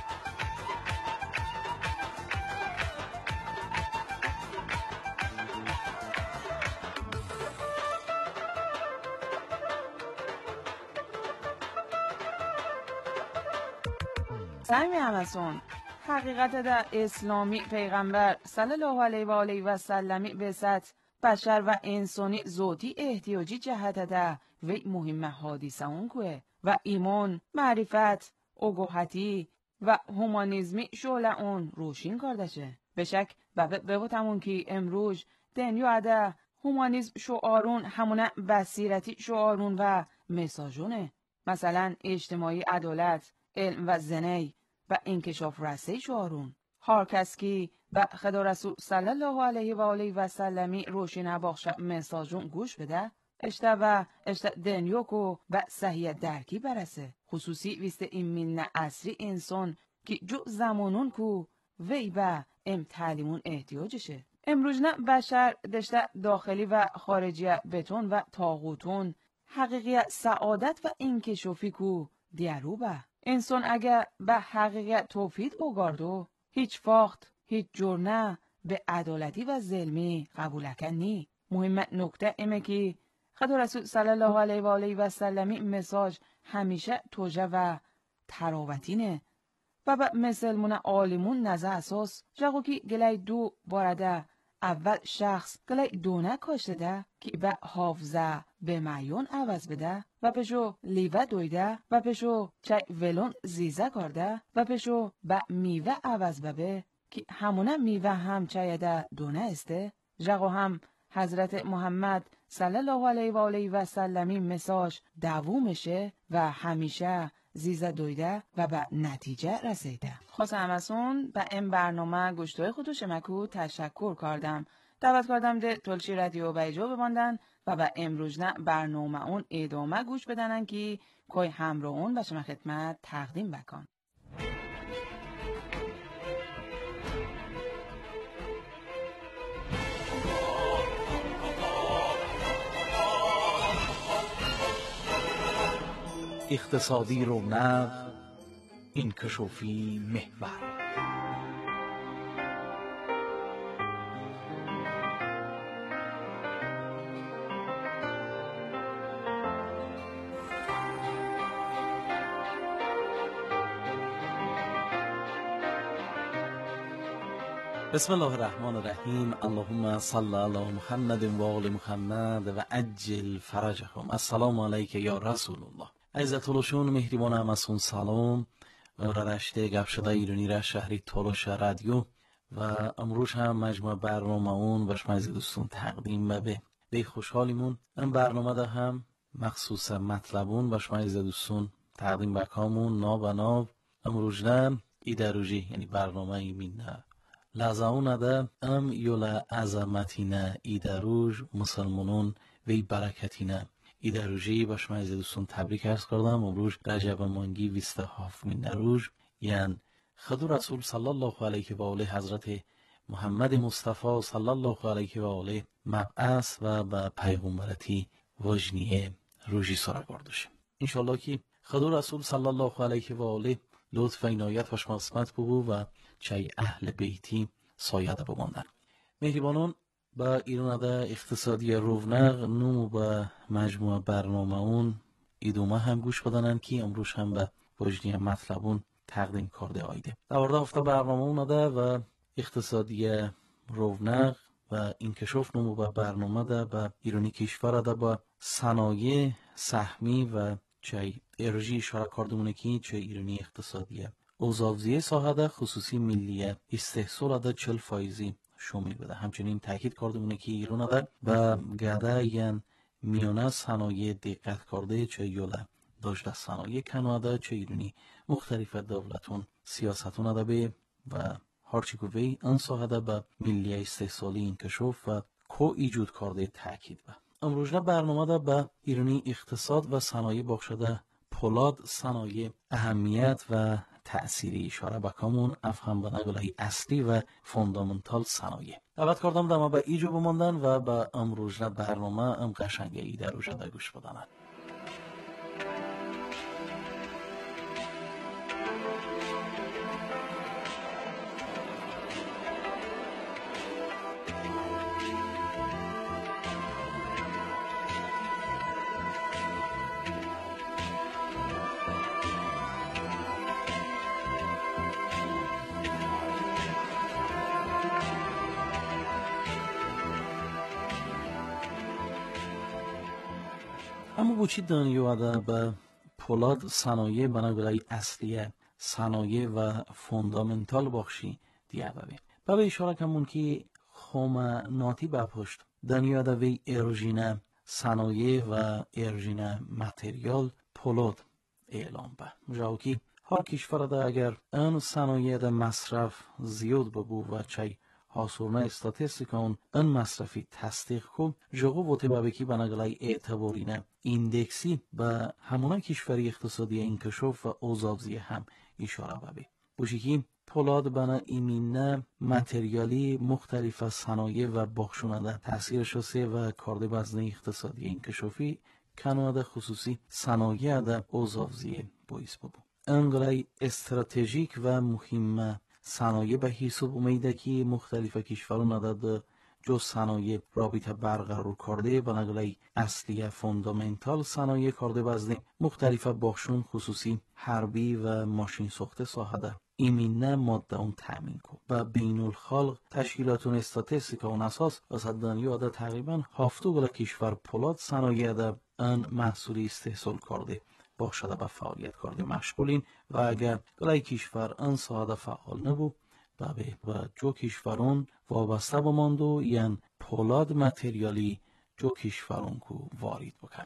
سعی همسون حقیقت در اسلامی پیغمبر صلی الله علیه و آله و سلمی به سطح بشر و انسانی ذاتی احتیاجی جهت ده و مهم حادثه اون کوه و ایمان، معرفت، آگاهی و هومانیزمی شعله اون روشین کردشه. بشک بابه ببوتمون که امروز دنیو عده هومانیزم شعارون همونه بصیرتی شعارون و مساجونه. مثلا اجتماعی عدالت، علم و زنی و انکشاف رسه شعارون. هر کس که به خدا رسول صلی الله علیه و آله و سلمی روشن بخش مساجون گوش بده، اشته و اشته دنیو کو و صحیح درکی برسه. خصوصی ویست این ملن اصری انسان که جو زمانون کو وی به ام تعلیمون احتیاجشه. امروز نه بشر دشته داخلی و خارجی بتون و تاغوتون حقیقی سعادت و انکشافی کو دیرو به. انسان اگه به حقیقت توفید اوگاردو هیچ فاخت، هیچ جرنه به عدالتی و ظلمی قبول کنی. مهم نکته ایمه که خدا رسول صلی الله علیه و آله و سلمی مساج همیشه توجه و تراوتینه و به مسلمون عالمون نزه اساس جاگو که گلی دو بارده اول شخص گلی دونه کاشته ده که به حافظه به معیون عوض بده و پشو لیوه دویده و پشو چای ولون زیزه کرده و پشو به میوه عوض ببه که همونه میوه هم چای ده دونه استه. جاگو هم حضرت محمد صلی الله علیه و آله و سلمی مساج دوومشه و همیشه زیزه دویده و به نتیجه رسیده. خواست همسون به این برنامه گوشتوی خودو شمکو تشکر کردم. دعوت کردم ده تلشی رادیو بیجو بماندن و به امروز نه برنامه اون ادامه گوش بدنن که کوی همراه اون به شما خدمت تقدیم بکن. اقتصادی رونق، انکشافی محور. بسم الله الرحمن الرحیم. اللهم صل علی محمد و آل محمد و عجل فرجهم. السلام علیک یا رسول الله. عزت تولوشون مهربان همسون سلام و ردشته گپ شده ایرانی را شهری تولوش رادیو و امروز هم مجموع برنامه اون باش مزید دوستون تقدیم به به خوشحالیمون. این برنامه ده هم مخصوص مطلبون باش مزید دوستون تقدیم بکامون ناب و ناب امروز نه ایدروژی یعنی برنامه ایمین لازاونه ده ام یولا عظمتینه ایدروژ مسلمانون وی برکتینه ایدروژی باش من از دوستون تبریک عرض کردم. امروز رجب مانگی بیست و هفتمین روز یعنی خدا رسول صلی الله علیه و آله حضرت محمد مصطفی صلی الله علیه و آله مبعث و به پیغمبرتی وجنیه روزی سره گردشیم. انشالله که خدا رسول صلی الله علیه و آله لطف و عنایت و شماسمت ببو و چای اهل بیتی سایده بماندن. مهربانان با ایران ده اقتصادی رونق نمو به مجموعه برنامه اون ایدومه هم گوش بدنن که امروز هم به وجنی مطلبون تقدیم کرده آیده. دوارده هفته برنامه اون ده و اقتصادی رونق و انکشاف نمو به برنامه ده به ایرانی کشور ده با صنایع سهمی و چای ارژی اشاره کردمونه که چای ایرانی اقتصادی اوزاوزیه ساحه ده خصوصی ملیه استحصال ده چل فایزی شامل بده. همچنین تاکید کردمونه که ایران ده و گده یعن میانه صنایع دقت کرده چه یوله داشته صنایع کناده چه ایرانی مختلف دولتون سیاستون ده به و هرچی که وی ان ساحه ده به ملی استحصالی انکشاف و کو ایجود کرده تاکید به. امروز برنامه ده به ایرانی اقتصاد و صنایع بخشده پولاد صنایع اهمیت و تأثیری اشاره بکامون افهم به نگلهی اصلی و فوندامنتال صنایع دعوت کردم دما به ایجو بماندن و به امروز برنامه ام قشنگه ای در روش ده گوش بدنن. اما بوچی دانیو ده به پولاد صنایع بنابرای اصلیه صنایع و فوندامنتال بخشی دیگه ببین و به اشاره کمون که خوما ناتی بپشت دنیا دا وی ارژینه صنایع و ارژینه متریال پولاد اعلام به مجاوکی هر کشور دا اگر ان صنایع دا مصرف زیاد ببو و چای حاصلنا استاتستیکان ان مصرفی تصدیق کو جغو و تبابکی بناگلای اعتبارینه ایندکسی به همونا کشوری اقتصادی انکشاف و اوزابزی هم اشاره ببی بوشیکی پولاد بنا ایمینه متریالی مختلف از صنایع و بخشونده تاثیر شسه و کارده بزنه اقتصادی انکشافی کنواده خصوصی صنایع ده اوزابزی باعث ببو انگلای استراتژیک و مهم صنایع به حساب اومیده که مختلف کشوران عدد جو صنایع رابطه برقرار کرده و نگلای اصلی فوندامنتال صنایع کرده بزنه مختلف بخشون خصوصی حربی و ماشین ساخته ساحده ایمینه ماده اون تامین کو و بین الخلق تشکیلاتون استاتستیکا اون اساس وسط دنیا ده تقریبا هفتو گل کشور پولاد صنایع ده ان محصولی استحصال کرده باشده به فعالیت کرده مشغولین و اگر گلای کشور ان ساده فعال نبود و به و جو کشورون وابسته بماندو یعنی پولاد متریالی جو کشورون کو وارد بکن.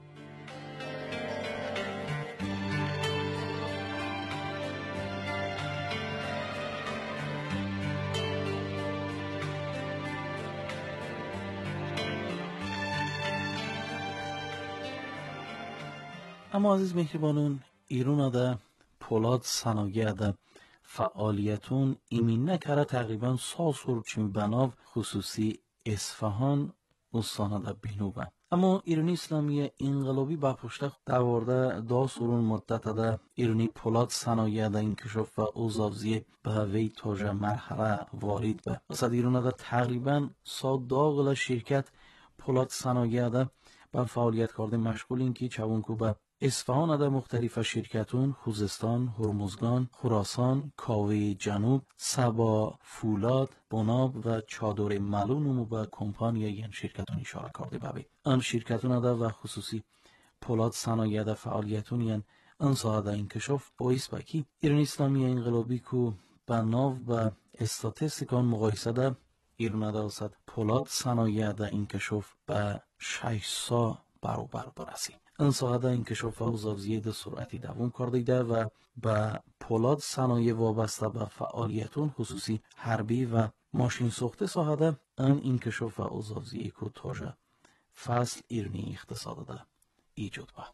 اما عزیز مهربانون ایران ده پولاد صنایع ده فعالیتون ایمین نکره تقریبا سال سور چمی بناو خصوصی اصفهان استانه ده بینوبه اما ایرانی اسلامی انقلابی بپشته دوارده دا سورون مدت ده ایرانی پولاد صنایع ده انکشاف و اوزابزی به وی تاجه مرحله وارد به وسط ایران ده تقریبا سا داغل شرکت پولاد صنایع ده به فعالیت کرده مشغول این که چونکو به اصفهان ده مختلف شرکتون خوزستان، هرمزگان، خراسان، کاوه جنوب، سبا فولاد، بناب و چادر ملون و به کمپانی این شرکتون اشاره کرده ببی. آن شرکتون ده و خصوصی پولاد صنایع ده فعالیتون یعنی ان ساده انکشاف باعث بکی ایران اسلامی انقلابی کو به ناو و استاتستیکان مقایسه ده ایران ده وسط پولاد صنایع ده انکشاف به شش سا برابر برسی. این ساحه انکشاف و زاویه ده سرعتی دوام کرده ده و به پولاد صنایع وابسته به فعالیتون خصوصی حربی و ماشین ساخته ساحه ده این انکشاف و زاویه کو تاجه فصل ایرانی اقتصاد ده ایجاد به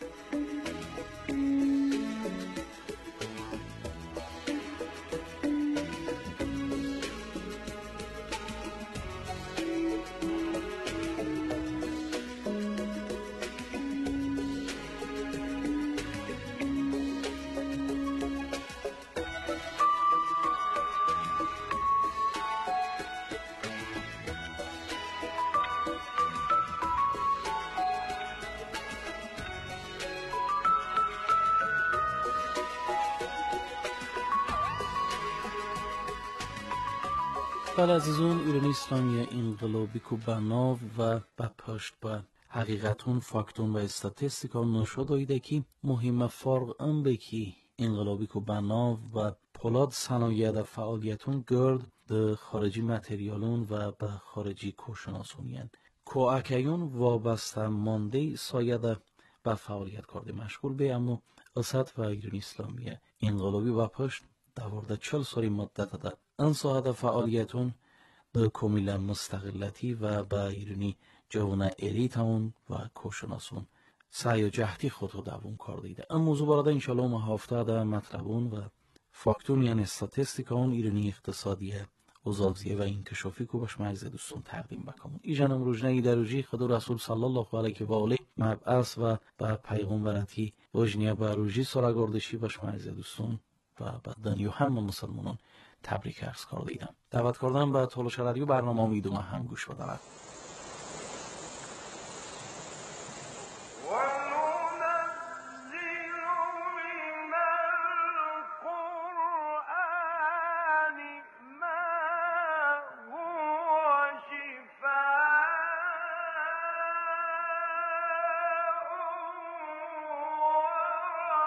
بله عزیزون ایرانی اسلامی انقلابی کو بناو و به پشت به حقیقتون فاکتون و استاتستیکان نشد دایده که مهم فرق ام بکی انقلابی کو بناو و پولاد صنایع ده فعالیتون گرد ده خارجی متریالون و به خارجی کوشناسونین کو اکیون وابسته مانده سایه ده به فعالیت کرده مشغول به اما اسد و ایرانی اسلامی انقلابی و پشت دوارده چل سالی مدت ده این ساحه فعالیتون به کاملا مستقلتی و به ایرانی جوان الیتون و کوشناسون سعی و جهدی خود رو دوام کرده ایده. این موضوع براده انشالله ما هفته ده مطلبون و فاکتون یعنی استاتستیکان ایرانی اقتصادی اوزابزیه و انکشافی کو باش معیز دوستون تقدیم بکنم. ایجانم روزنه دروجی خدا رسول صلی الله علیه و آله مبعث و به پیغمبرتی وجنیه به روژی سراغردشی باش معیز دوستون و به دنیا همه مسلمانان تبریک عرض کرده ایدم. دعوت کردم به تولش رادیو برنامه امیدوارم هم گوش بدارد.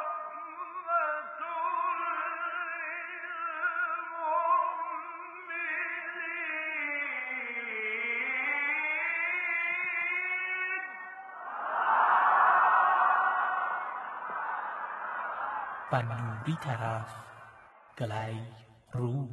المؤمنين و نوری طرف گلی رو.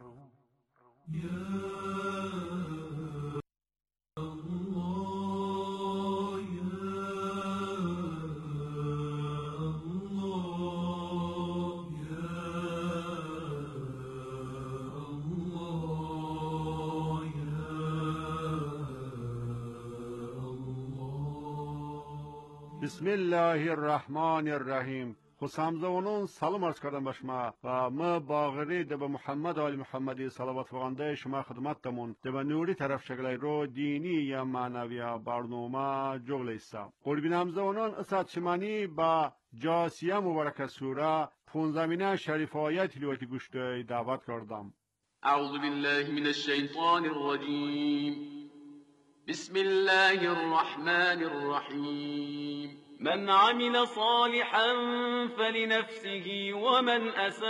بسم الله الرحمن الرحیم. خسامزونون سلام عرض کردم به شما و ما باغری ده به محمد آل محمدی صلوات فرمانده شما خدمتتمون ده به نوری طرف شکلی رو دینی یا معنوی برنامه جغل ایسا قربین همزونون اساد شمانی با جاسیه مبارک سوره پونزمینه شریف آیت تلاوت گوشته دعوت کردم. اعوذ بالله من الشیطان الرجیم. بسم الله الرحمن الرحیم. من عمل صالحا فلنفسه ومن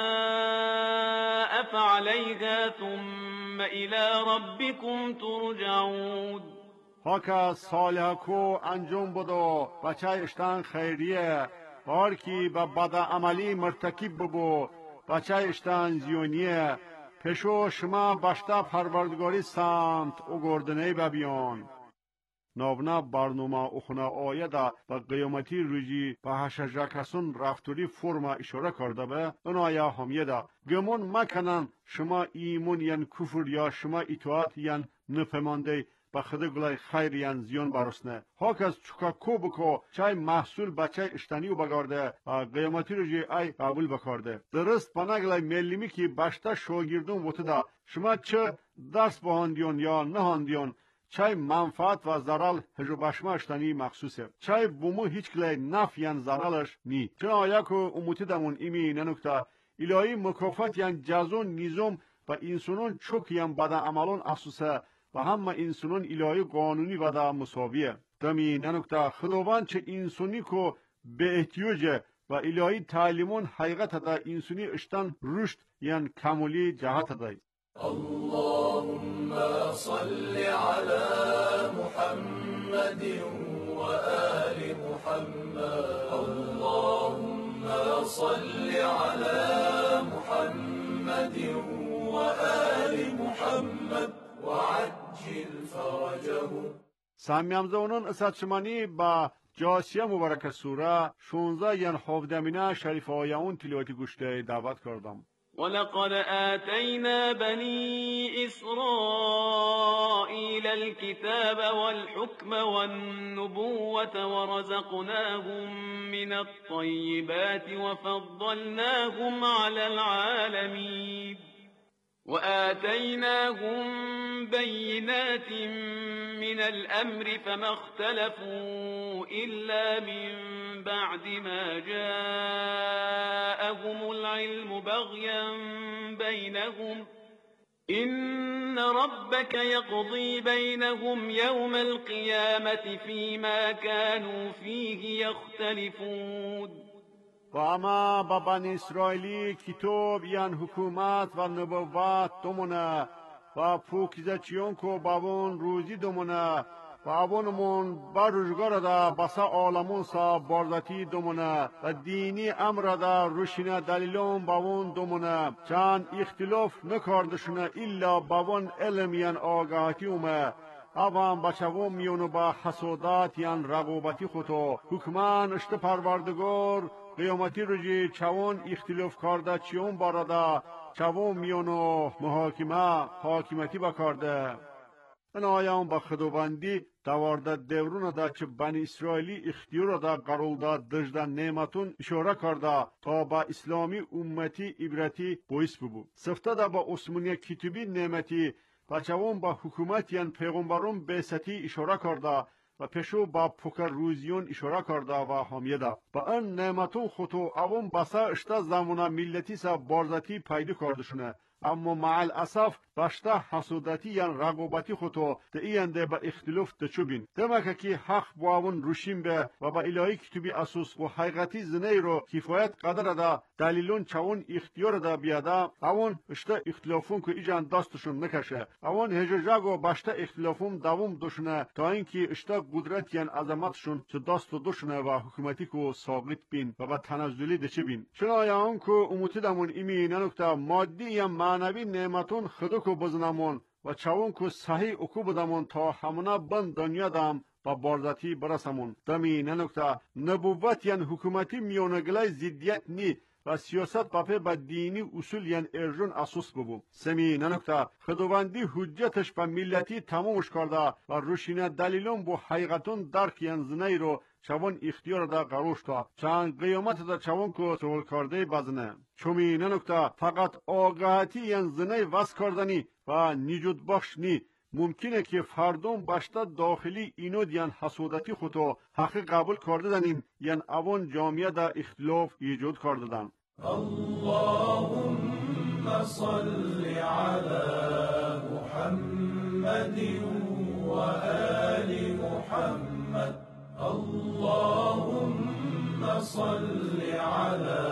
اساء فعليها ثم الى ربكم ترجعون. هاکا صالح کو انجام بدو بچه اشتان خیریه بار کی با بد عملی مرتکب ببو بچه اشتان زیونیه پشو شما باشتا پروردگاری سمت او گردنه ببیان. نابنا برنامه اخنا آیده و قیامتی روزی به هشجکسون رفتوری فرما اشاره کرده به اون آیه همیه ده گمون مکنن شما ایمون ین کفر یا شما اطاعت ین نفهمانده به خدا گلای خیر ین زیان برسنه هاک از چکا کو بکو چای محصول بچه اشتنی و بگارده و قیامتی روزی ای قبول بکارده درست پنگلای ملیمی که بشته شاگردون وطده شما چه درس بهاندیون یا نهاندیون چای منفعت و ضرر هجوبشما اشتنی مخصوصه چای بومو هیچ کلی نفیان ضررش نی چون آیا که اموتی دمون ایمی ننکتا الهی مکافات یان جزون نیزم و انسانون چوک یان بدا عملون افسوسه و همه انسانون الهی قانونی و دا مساویه دمی ننکتا خداوند چه انسانی که به احتیاجه و الهی تعلیمون حقیقت دا انسانی اشتن رشد یان کمالی جهت دای. اللهم صل على محمد وآل محمد. اللهم صل على محمد وآل محمد وعجل فرجهم. سامیامزونون اسد شمانی با جاسیه مبارک سوره شانزده ین هفدهمینه شریف آیون تلاوت گوشته دعوت کردم. ولقد آتينا بني إسرائيل الكتاب والحكم والنبوة ورزقناهم من الطيبات وفضلناهم على العالمين وآتيناهم بينات من الأمر فما اختلفوا إلا من بعد ما جاءهم العلم بغيا بينهم إن ربك يقضي بينهم يوم القيامة فيما كانوا فيه يختلفون. و اما با بنی اسرائیلی کتاب یان حکومت و نبوت دومونه و پوکیزه چیون که باون روزی دومونه و اوونمون بر روزگار دا بسا عالمون سا بارزتی دومونه و دینی امر دا روشینه دلیلون باون دومونه چند اختلاف نکاردشونه الا باون علم یان آگاهتی اومه اوان بچوون میونو با حسودات یان رغوبتی خودو حکمان اشت پروردگار قیامتی روزی چوون اختلاف کرده چیون باراده چوون میونو محاکمه حاکمتی بکارده. این آیان با خداوندی دوارده دورون دا چه بنی اسرائیلی اختیار دا قرول دا دجدن نعمتون اشاره کرده تا با اسلامی امتی عبرتی باعث ببو. سفته دا با عثمانی کتبی نعمتی بچوون با حکومت یان پیغمبرون بعثتی اشاره کرده و پیشو با پوکر روزیون اشاره کرده و حامیه ده. با این نعمتون خودو اوون بسا اشتا زمانه ملتی سا بارزتی پیدا کردشونه اما مع الاسف باشتا حسودتی یان رقابتی خودو ده اینده با اختلاف دچوبین دمکه که حق باون روشیم به و با الهی کتبی اساس و حقیقتی زنی رو کفایت قدر دا دلیلون چون اختیار دا بیادا اون اشته اختلافون که ایجان دستشون نکشه اون هجاجاگو باشتا اختلافون دوام دوشنه تا اینکه اشته قدرت یان عظمتشون چه دست دوشنه و حکومتی کو ساقط بین و با تنزلی دچه بین چرا یا اون کو اموتیدمون ایمی ننکتا مادی یا معنوی نعمتون خودو کو بزنمون و چون کو صحیح اکو بدمون تا همونا بند دنیا دام با بارزاتی برسمون دمی ننکتا نبوت یان حکومتی میونگلای زیدیت نی و سیاست باپه با دینی اصول یان ارجون اساس ببو سمی ننکتا خداوندی حجتش با ملتی تمامش کرده و روشینه دلیلون بو حقیقتون درک یان زنی رو چون اختیار دا قروش تا چند قیامت دا چون کو سوال کرده بزنه چومی ننکتا فقط آگاهی یان زنی وز کردنی و نجود بخش نی ممکنه که فردون باشتا داخلی اینو دیان حسودتی خودو حقی قبول کرده دنین یان اوان جامعه دا اختلاف ایجاد کرده دن اللهم صل على محمد و آل محمد اللهم صل على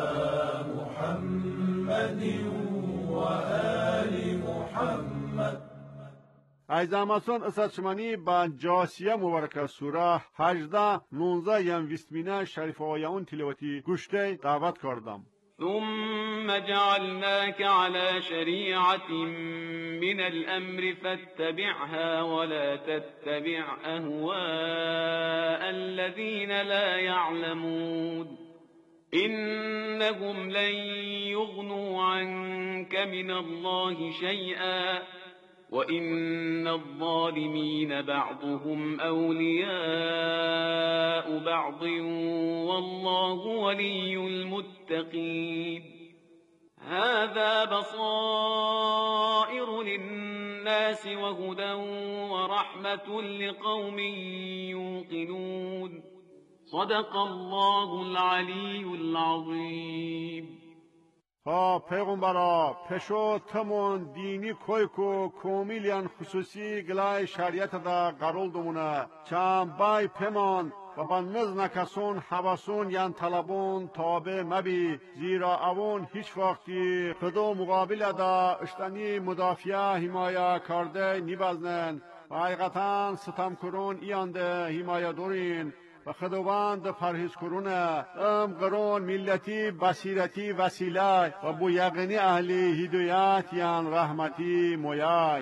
محمد و آل محمد ایزاماسون اسد شمانی با جاسیه مبارکه سوره هجده نونزه یم ویسمینه شریف آیون تلاوتی گوشته دعوت کردم ثم جعلناك على شريعة من الأمر فاتبعها ولا تتبع أهواء الذين لا يعلمون إنهم لن يغنوا عنك من الله شيئا وَإِنَّ الظَّالِمِينَ بَعْضُهُمْ أَوْلِيَاءُ بَعْضٍ وَاللَّهُ وَلِيُّ الْمُتَّقِينَ هَذَا بَصَائِرُ لِلنَّاسِ وَهُدًى وَرَحْمَةٌ لِقَوْمٍ يُوقِنُونَ صدق الله العلي العظيم. ها پیغمبرا پشو تمون دینی کویکو کومیلیان خصوصی گلای شریعت دا قرول دومونه چند بای پیمان و بنز نکسون حواسون یان طلبون تابع مبی زیرا اون هیچ وقتی خدو مقابل دا اشتنی مدافعه حمایه کرده نیبزنن و حقیقتا ستم کرون ایانده حمایه دورین و خداوند پرهیز کرونه ام قرون ملتی بصیرتی وسیله و بو یقینی اهلی هدایت یان رحمتی مویای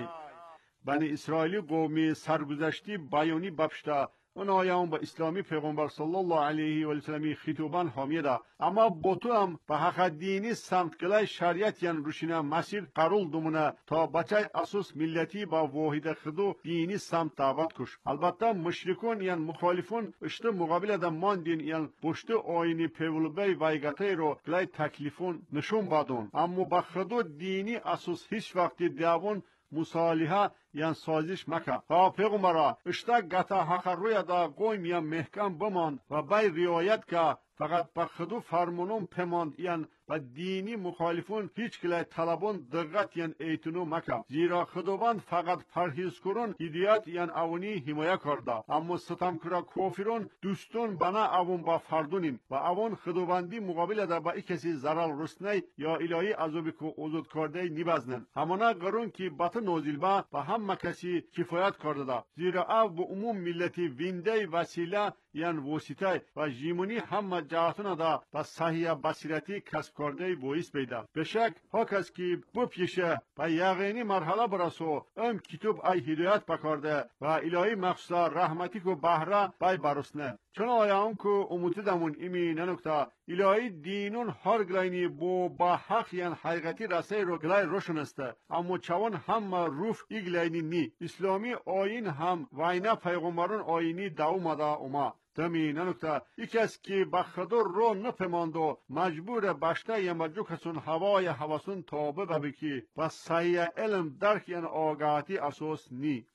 بنی اسرائیلی قومی سرگذشتی بیانی بپشته اون آیان با اسلامی پیغمبر صلی الله علیه و سلم خطوبان حامیده اما بوتو هم به حق دینی سمت کلای شریعت یان روشینه مسیر قرول دومونه تا بچه اساس ملتی با واحد خدو دینی سمت دعوت کش البته مشرکون یان مخالفون اشته مقابل ده ماندین یان بشته آینی پیولبی وایگته رو کلای تکلیفون نشون بادون اما با خدو دینی اساس هیچ وقتی دیوون مصالحه یان سازش مکه ها پیغمبرا اشتا گتا حق روی دا قوم یا محکم بمان و بای ریایت که فقط با خدو فرمونون پماند یان و دینی مخالفون هیچ کلی طلبون دقت یان ایتونو مکه زیرا خداوند فقط پرهیز کرون هدایت یان اونی حمایه کرده اما ستم کرا کافرون دوستون بنا اون با فردونین و اون خداوندی مقابل دا با ای کسی ضرر رسنی یا الهی عذابی کو اوزود کرده نیبزنن همانا قرون کی بات نازل با و هم کسی کفایت کرده دا زیرا او به عموم ملتی وینده وسیله یان واسطه و جیمونی هم جهتون دا و صحیح بصیرتی کسب کرده بویس پیدا بشک ها کس کی بپیشه و یقینی مرحله برسو ام کتاب ای هدایت بکرده و الهی مخصوصا رحمتی کو بهره بای برسنه چون آیان کو اموتی دمون ایمی ننکتا الهی دینون هر گلاینی بو با حق یان حقیقتی رسای رو گلای روشن استه اما چون هم روف ایگلاینی نی اسلامی آین هم وینا پیغمبرون آینی داو مدا اوما تمی ننکتا یکی از که بخدر رو نپماندو مجبور بشته یمجو کسون هوای حواسون تابه ببکی و سعی علم درک یان آگاهی اساس نی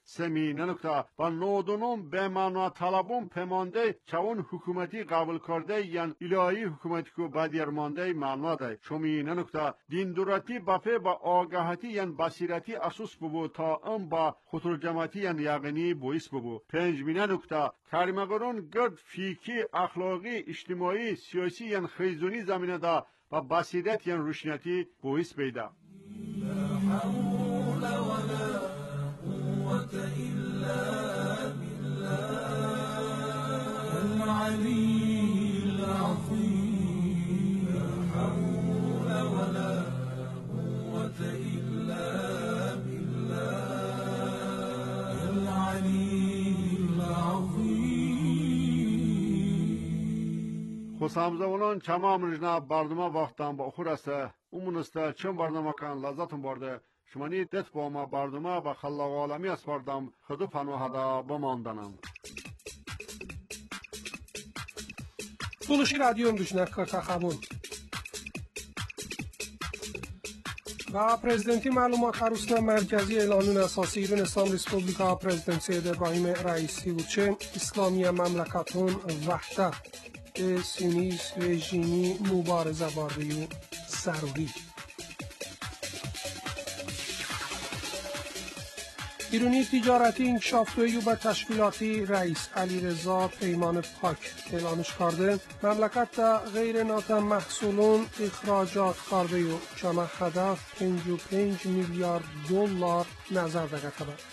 سمی ننکتا و نودونم به معنا طلبم پمانده چون حکومتی قبول کرده یان الهی حکومتی کو بدیر مانده معنا ده شمی ننکتا دین دوراتی بافه با آگاهتی یان بصیرتی اساس بو تا ام با خطر جماعتی یان یقینی بویس بو پنج می ننکتا کارمگرون گرد فیکی اخلاقی اجتماعی سیاسی یان خیزونی زمینه دا و بصیرت یان روشنیتی بویس پیدا خوشامزمونان چمام رجنا بردما وقتم با خور است امون است چون برنامه کن لذتم برده شمانی دت با ما بردما با خلاق عالمی اسپاردم خدو پناه دا بماندنم Tulushi radyo düşünen kartaxabun. و پرزیدنتی معلومات عروسنا مرکزی اعلانون اساسی ایران اسلام ریسپوبلیکا پرزیدنسی ابراهیم رئیسی و چه اسلامی مملکتون وحدت سیونیست رژیمی مبارزه بارده و ضروری ایرانی تجارتی انکشافتوی و به تشکیلاتی رئیس علیرضا پیمان پاک اعلانش کرده مملکت تا غیر ناتم محصولون اخراجات کرده و چما هدف پنج و پنج میلیارد دلار نظر دقیقه بد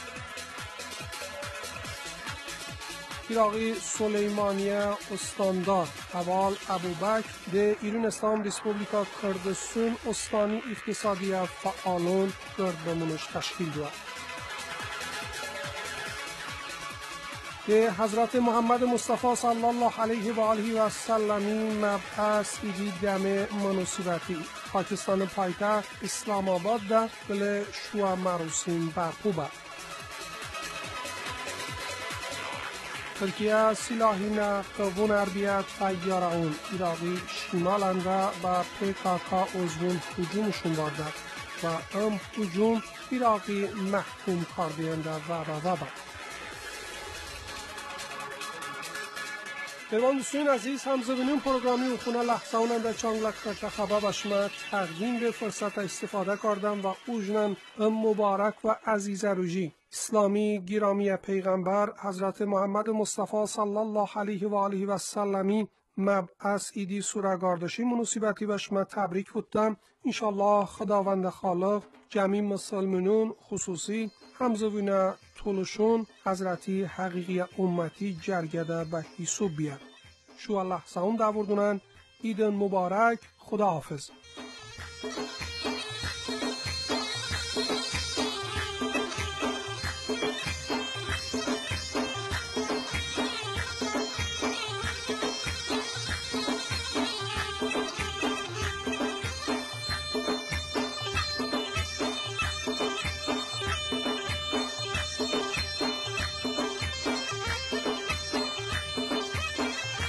ایراقی سلیمانیه استاندار حوال ابوبکر ده ایران اسلام ریسپوبلیکا کردستان استانی اقتصادی فعالون گردمونش تشکیل دوه که حضرت محمد مصطفی صلی الله علیه و آله و سلمی مبعث ایدی دم مناسبتی پاکستان پایتخت اسلام آباد ده بله شوا مراسم برپوبه ترکیه سلاحی نقوون عربیت تیاره اون ایراقی شمال انده با پیکاکا ازون حجومشون بارده و ام حجوم ایراقی محکوم کردینده و و و و پیوان دوستان عزیز همزبینون پروگرامی و خونه لحظه اونم در چانگلک کرده خبر باشما تقدیم به فرصت استفاده کردم و اوجنن مبارک و عزیز روژی اسلامی گرامی پیغمبر حضرت محمد مصطفی صلی الله علیه و آله و سلمی مبعث ایدی سورگاردشی مناسبتی باشما تبریک بودم انشالله خداوند خالق جمیع مسلمانون خصوصی همزبین طولشون حضرتی حقیقی امتی جرگده به حساب بیاد شو الله سلام داوردونن ایدن مبارک خدا حافظ